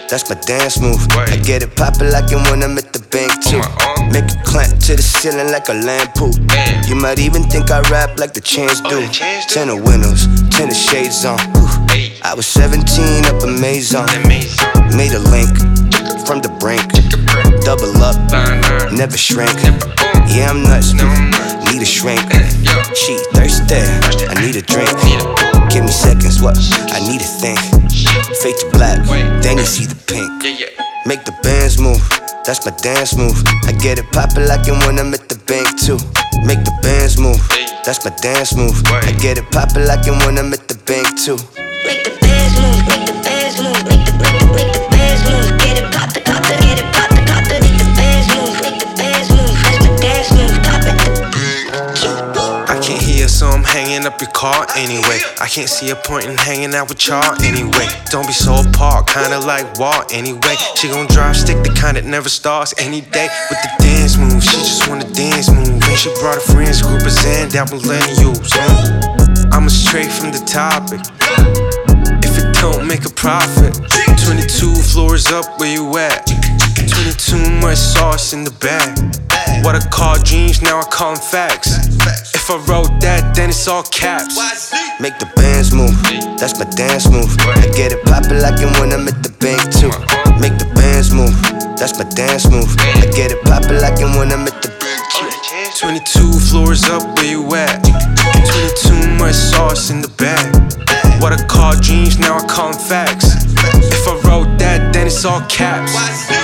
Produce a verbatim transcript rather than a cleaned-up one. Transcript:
that's my dance move. I get it poppin' like it when I'm at the bank too. Make it clamp to the ceiling like a lamp pool. You might even think I rap like the Chance do. Ten of windows, ten of shades on. I was seventeen up in Maison. Made a link from the brink. Double up, never shrink. Yeah, I'm nuts, need a shrink. She thirsty, I need a drink. Give me seconds, what? I need to think. Fade to black, then you see the pink. Make the bands move, that's my dance move. I get it poppin' like it when I'm at the bank too. Make the bands move, that's my dance move. I get it poppin' like it when I'm at the bank too. Make the bands move, make the bands move, make the make the make the bands move. Get it poppin', poppin', get it poppin', poppin'. Make the bands move, make the bands move, that's my dance move. Poppin'. I can't hear, so I'm hanging up your car anyway. I can't see a point in hanging out with y'all anyway. Don't be so apart, kinda like war anyway. She gon' drive stick, the kind that never starts any day. With the dance move, she just wanna dance move. And she brought her friends, group of Zen, down millennials. Mm. I'm straight from the topic. If it don't make a profit, twenty-two floors up, where you at? twenty-two much sauce in the bag. What I call dreams, now I call them facts. If I wrote that, then it's all caps. Make the bands move, that's my dance move. I get it poppin' like it when I'm at the bank too. Make the bands move, that's my dance move. I get it poppin' like it when I'm at the bank too. twenty-two floors up, where you at? twenty-two much sauce in the bag. What I call dreams, now I call them facts. If I wrote that, then it's all caps.